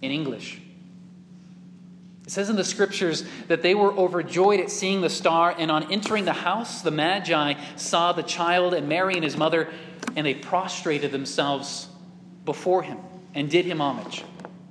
in English. It says in the scriptures that they were overjoyed at seeing the star, and on entering the house, the Magi saw the child and Mary and his mother, and they prostrated themselves before him and did him homage.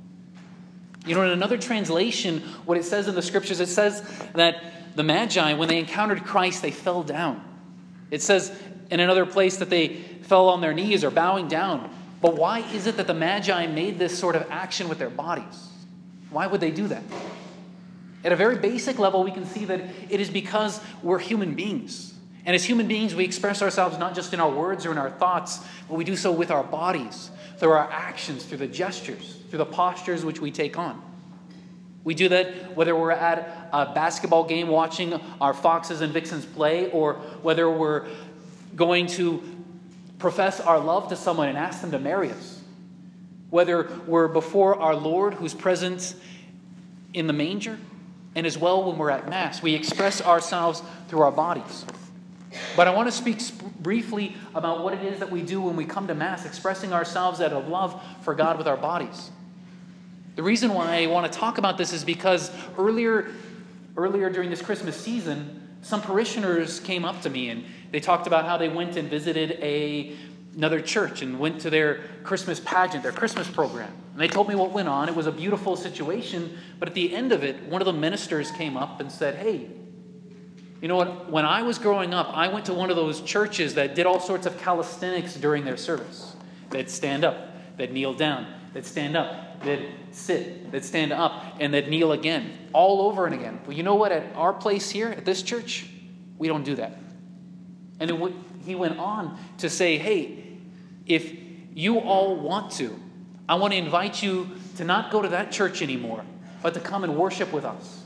You know, in another translation, what it says in the scriptures, it says that the Magi, when they encountered Christ, they fell down. It says in another place that they fell on their knees or bowing down. But why is it that the Magi made this sort of action with their bodies? Why would they do that? At a very basic level, we can see that it is because we're human beings. And as human beings, we express ourselves not just in our words or in our thoughts, but we do so with our bodies, through our actions, through the gestures, through the postures which we take on. We do that whether we're at a basketball game watching our Foxes and Vixens play, or whether we're going to profess our love to someone and ask them to marry us. Whether we're before our Lord who's present in the manger, and as well when we're at Mass, we express ourselves through our bodies. But I want to speak briefly about what it is that we do when we come to Mass, expressing ourselves out of love for God with our bodies. The reason why I want to talk about this is because earlier during this Christmas season, some parishioners came up to me and they talked about how they went and visited another church and went to their Christmas pageant, their Christmas program. And they told me what went on. It was a beautiful situation, but at the end of it, one of the ministers came up and said, "Hey, you know what? When I was growing up, I went to one of those churches that did all sorts of calisthenics during their service. They'd stand up, they'd kneel down, they'd stand up, they'd sit, they'd stand up, and they'd kneel again, all over and again. Well, you know what? At our place here, at this church, we don't do that." And then he went on to say, "Hey, if you all want to, I want to invite you to not go to that church anymore, but to come and worship with us."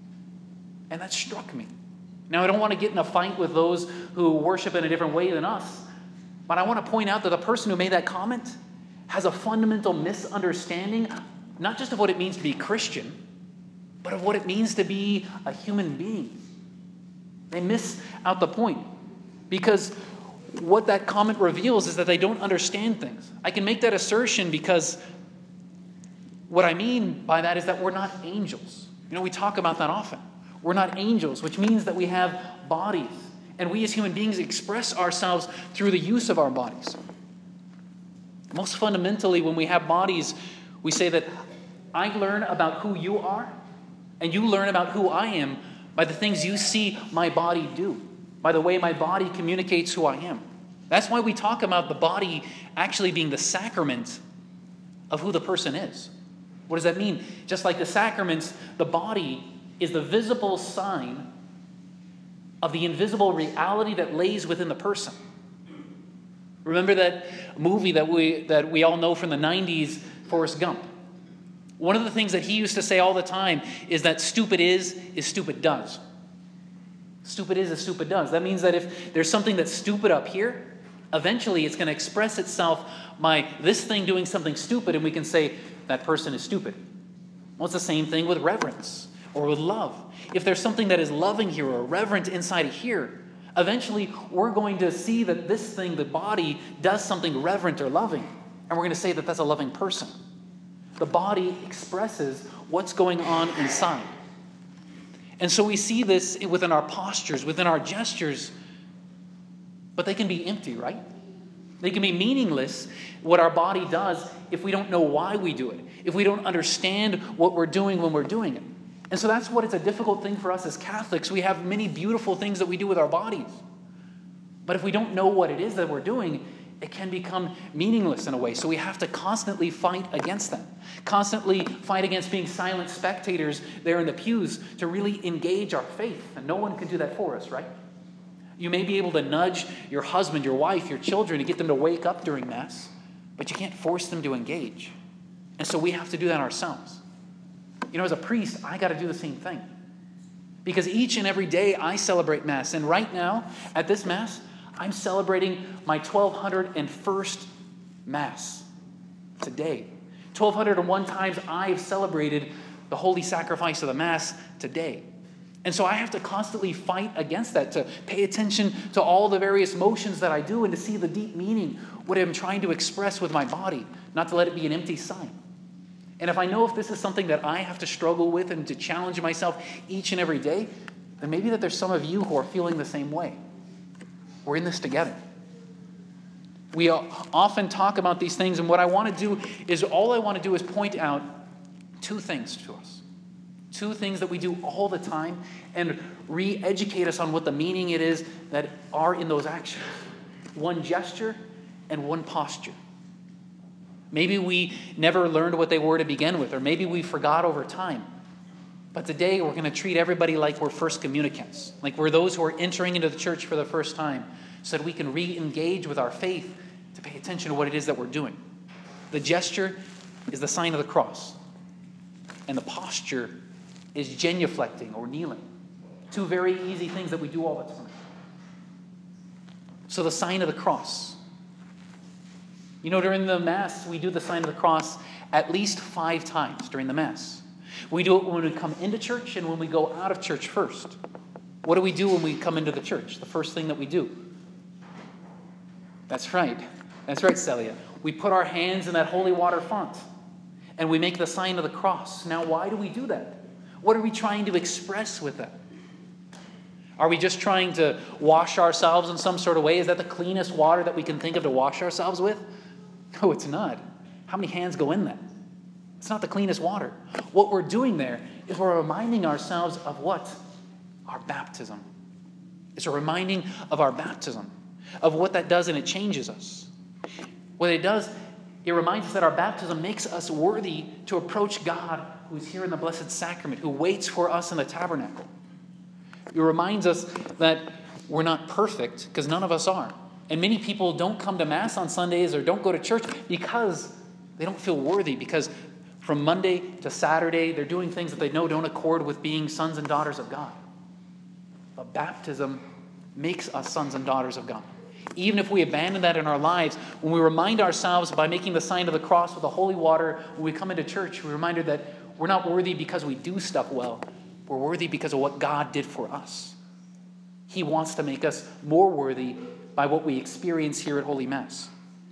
And that struck me. Now, I don't want to get in a fight with those who worship in a different way than us, but I want to point out that the person who made that comment has a fundamental misunderstanding, not just of what it means to be Christian, but of what it means to be a human being. They miss out the point, because what that comment reveals is that they don't understand things. I can make that assertion because what I mean by that is that we're not angels. You know, we talk about that often. We're not angels, which means that we have bodies. And we as human beings express ourselves through the use of our bodies. Most fundamentally, when we have bodies, we say that I learn about who you are, and you learn about who I am by the things you see my body do, by the way my body communicates who I am. That's why we talk about the body actually being the sacrament of who the person is. What does that mean? Just like the sacraments, the body is the visible sign of the invisible reality that lays within the person. Remember that movie that we all know from the 90s, Forrest Gump? One of the things that he used to say all the time is that stupid is stupid does. Stupid is stupid does. That means that if there's something that's stupid up here, eventually it's going to express itself by this thing doing something stupid, and we can say that person is stupid. Well, it's the same thing with reverence or with love. If there's something that is loving here or reverent inside of here, eventually we're going to see that this thing, the body, does something reverent or loving, and we're going to say that that's a loving person. The body expresses what's going on inside. And so we see this within our postures, within our gestures, but they can be empty, right? They can be meaningless, what our body does, if we don't know why we do it, if we don't understand what we're doing when we're doing it. And so that's what it's a difficult thing for us as Catholics. We have many beautiful things that we do with our bodies. But if we don't know what it is that we're doing, it can become meaningless in a way. So we have to constantly fight against that. Constantly fight against being silent spectators there in the pews to really engage our faith. And no one can do that for us, right? You may be able to nudge your husband, your wife, your children to get them to wake up during Mass, but you can't force them to engage. And so we have to do that ourselves. You know, as a priest, I got to do the same thing. Because each and every day I celebrate Mass. And right now, at this Mass, I'm celebrating my 1201st Mass today. 1201 times I've celebrated the holy sacrifice of the Mass today. And so I have to constantly fight against that, to pay attention to all the various motions that I do and to see the deep meaning, what I'm trying to express with my body, not to let it be an empty sign. And if I know if this is something that I have to struggle with and to challenge myself each and every day, then maybe that there's some of you who are feeling the same way. We're in this together. We often talk about these things, and what I want to do is point out two things to us. Two things that we do all the time and re-educate us on what the meaning it is that are in those actions. One gesture and one posture. Maybe we never learned what they were to begin with, or maybe we forgot over time. But today we're going to treat everybody like we're first communicants, like we're those who are entering into the church for the first time, so that we can re-engage with our faith to pay attention to what it is that we're doing. The gesture is the sign of the cross, and the posture is genuflecting or kneeling. Two very easy things that we do all the time. So the sign of the cross. You know, during the Mass, we do the sign of the cross at least 5 times during the Mass. We do it when we come into church and when we go out of church first. What do we do when we come into the church? The first thing that we do. That's right. That's right, Celia. We put our hands in that holy water font and we make the sign of the cross. Now, why do we do that? What are we trying to express with that? Are we just trying to wash ourselves in some sort of way? Is that the cleanest water that we can think of to wash ourselves with? No, it's not. How many hands go in that? It's not the cleanest water. What we're doing there is we're reminding ourselves of what? Our baptism. It's a reminding of our baptism, of what that does, and it changes us. What it does, it reminds us that our baptism makes us worthy to approach God, who's here in the Blessed Sacrament, who waits for us in the tabernacle. It reminds us that we're not perfect, because none of us are. And many people don't come to Mass on Sundays or don't go to church because they don't feel worthy, because from Monday to Saturday, they're doing things that they know don't accord with being sons and daughters of God. But baptism makes us sons and daughters of God. Even if we abandon that in our lives, when we remind ourselves by making the sign of the cross with the holy water, when we come into church, we're reminded that we're not worthy because we do stuff well. We're worthy because of what God did for us. He wants to make us more worthy by what we experience here at Holy Mass.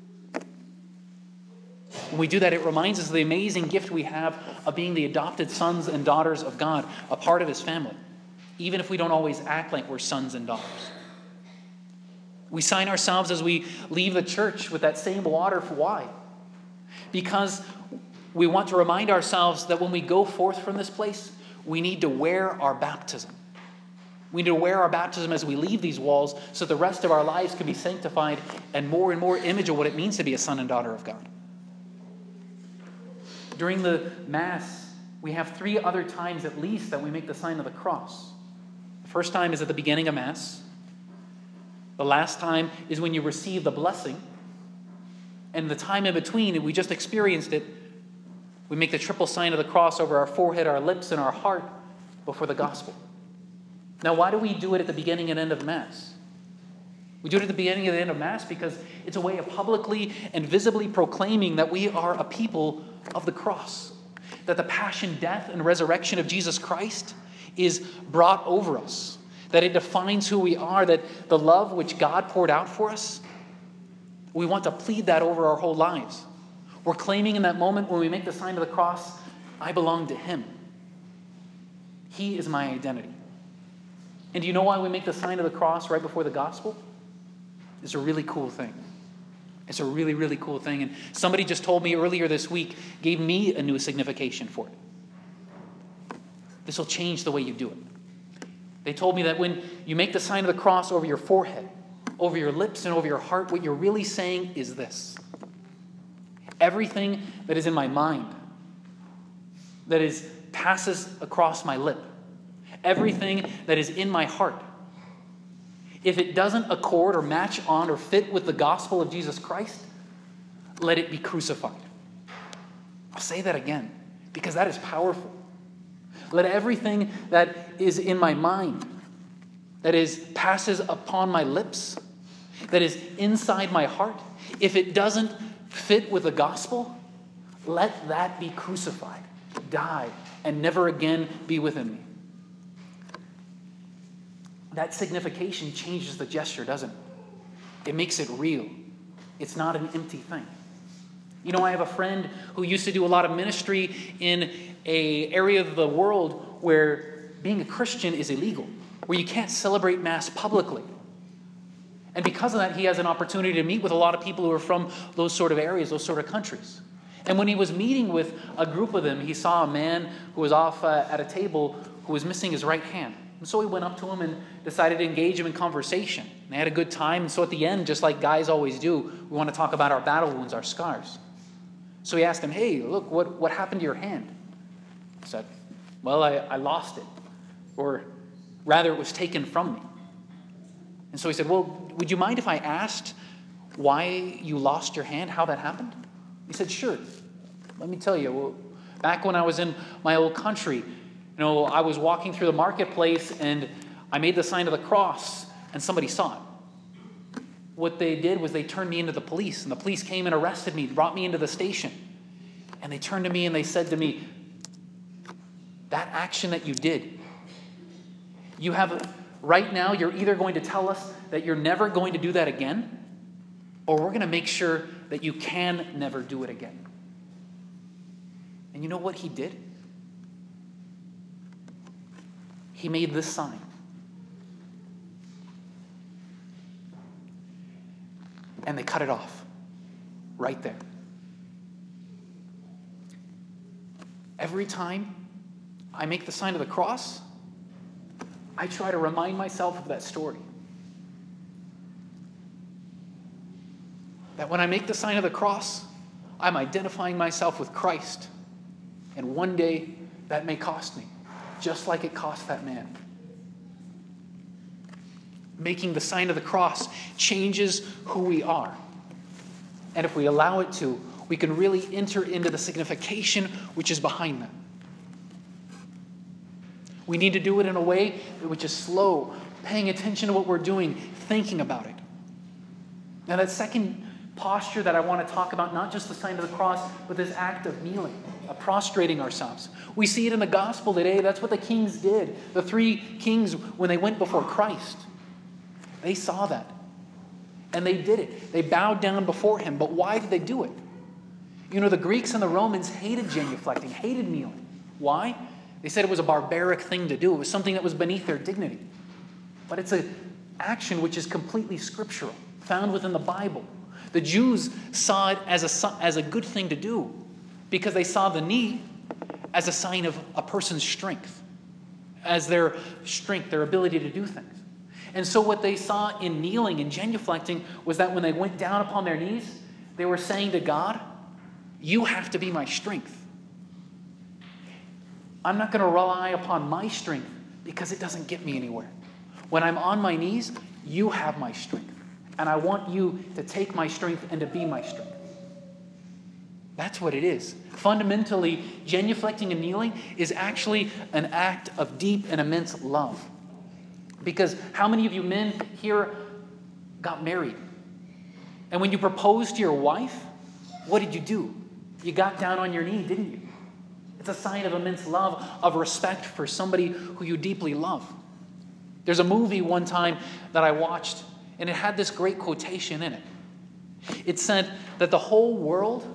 When we do that, it reminds us of the amazing gift we have of being the adopted sons and daughters of God, a part of His family, even if we don't always act like we're sons and daughters. We sign ourselves as we leave the church with that same water. Why? Because we want to remind ourselves that when we go forth from this place, we need to wear our baptism. We need to wear our baptism as we leave these walls so the rest of our lives can be sanctified and more image of what it means to be a son and daughter of God. During the Mass, we have 3 other times at least that we make the sign of the cross. The first time is at the beginning of Mass. The last time is when you receive the blessing. And the time in between, we just experienced it, we make the triple sign of the cross over our forehead, our lips, and our heart before the gospel. Now, why do we do it at the beginning and end of Mass? We do it at the beginning and the end of Mass because it's a way of publicly and visibly proclaiming that we are a people of the cross, that the passion, death, and resurrection of Jesus Christ is brought over us, that it defines who we are, that the love which God poured out for us, we want to plead that over our whole lives. We're claiming in that moment when we make the sign of the cross, I belong to Him. He is my identity. And do you know why we make the sign of the cross right before the gospel? It's a really cool thing. It's a really, really cool thing. And somebody just told me earlier this week, gave me a new signification for it. This will change the way you do it. They told me that when you make the sign of the cross over your forehead, over your lips, and over your heart, what you're really saying is this. Everything that is in my mind, that passes across my lip, everything that is in my heart, if it doesn't accord or match on or fit with the gospel of Jesus Christ, let it be crucified. I'll say that again, because that is powerful. Let everything that is in my mind, that passes upon my lips, that is inside my heart, if it doesn't fit with the gospel, let that be crucified, die, and never again be within me. That signification changes the gesture, doesn't it? It makes it real. It's not an empty thing. I have a friend who used to do a lot of ministry in an area of the world where being a Christian is illegal, where you can't celebrate Mass publicly. And because of that, he has an opportunity to meet with a lot of people who are from those sort of areas, those sort of countries. And when he was meeting with a group of them, he saw a man who was off at a table who was missing his right hand. And so he went up to him and decided to engage him in conversation. And they had a good time. And so at the end, just like guys always do, we want to talk about our battle wounds, our scars. So he asked him, hey, look, what happened to your hand? He said, well, I lost it. Or rather, it was taken from me. And so he said, well, would you mind if I asked why you lost your hand, how that happened? He said, sure. Let me tell you. Well, back when I was in my old country, I was walking through the marketplace and I made the sign of the cross and somebody saw it. What they did was they turned me into the police, and the police came and arrested me, brought me into the station. And they turned to me and they said to me, that action that you did, right now you're either going to tell us that you're never going to do that again, or we're going to make sure that you can never do it again. And you know what he did? He made this sign. And they cut it off right there. Every time I make the sign of the cross, I try to remind myself of that story. That when I make the sign of the cross, I'm identifying myself with Christ. And one day, that may cost me, just like it cost that man. Making the sign of the cross changes who we are. And if we allow it to, we can really enter into the signification which is behind that. We need to do it in a way which is slow, paying attention to what we're doing, thinking about it. Now, that second posture that I want to talk about, not just the sign of the cross, but this act of kneeling, of prostrating ourselves. We see it in the gospel today. That's what the kings did. The 3 kings, when they went before Christ, they saw that. And they did it. They bowed down before him. But why did they do it? The Greeks and the Romans hated genuflecting, hated kneeling. Why? They said it was a barbaric thing to do. It was something that was beneath their dignity. But it's an action which is completely scriptural, found within the Bible. The Jews saw it as a good thing to do because they saw the knee as a sign of a person's strength, as their strength, their ability to do things. And so what they saw in kneeling and genuflecting was that when they went down upon their knees, they were saying to God, you have to be my strength. I'm not going to rely upon my strength because it doesn't get me anywhere. When I'm on my knees, you have my strength. And I want you to take my strength and to be my strength. That's what it is. Fundamentally, genuflecting and kneeling is actually an act of deep and immense love. Because how many of you men here got married? And when you proposed to your wife, what did you do? You got down on your knee, didn't you? It's a sign of immense love, of respect for somebody who you deeply love. There's a movie one time that I watched, and it had this great quotation in it. It said that the whole world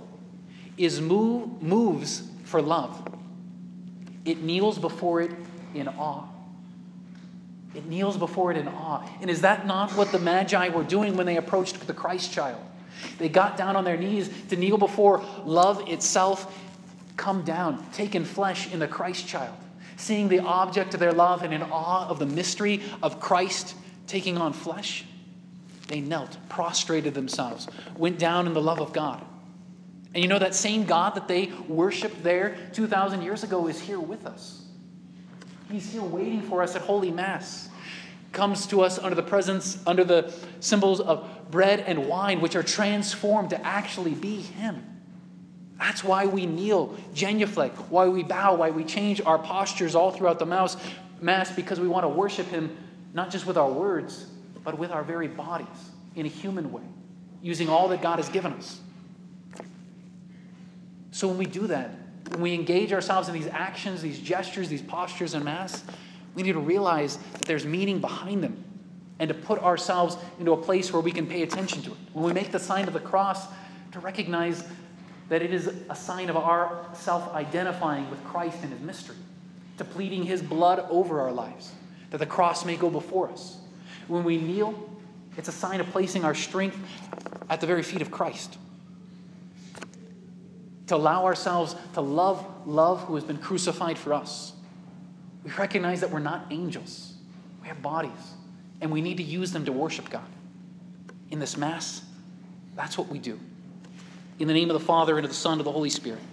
moves for love. It kneels before it in awe. It kneels before it in awe. And is that not what the Magi were doing when they approached the Christ child? They got down on their knees to kneel before love itself come down, taken flesh in the Christ child, seeing the object of their love and in awe of the mystery of Christ taking on flesh. They knelt, prostrated themselves, went down in the love of God. And that same God that they worshiped there 2,000 years ago is here with us. He's here waiting for us at Holy Mass. Comes to us under the symbols of bread and wine, which are transformed to actually be Him. That's why we kneel, genuflect, why we bow, why we change our postures all throughout the Mass, because we want to worship Him not just with our words, but with our very bodies in a human way, using all that God has given us. So when we do that, when we engage ourselves in these actions, these gestures, these postures in Mass, we need to realize that there's meaning behind them and to put ourselves into a place where we can pay attention to it. When we make the sign of the cross, to recognize that it is a sign of our self-identifying with Christ and his mystery, to pleading his blood over our lives, that the cross may go before us. When we kneel, it's a sign of placing our strength at the very feet of Christ. To allow ourselves to love who has been crucified for us. We recognize that we're not angels. We have bodies, and we need to use them to worship God. In this Mass, that's what we do. In the name of the Father, and of the Son, and of the Holy Spirit.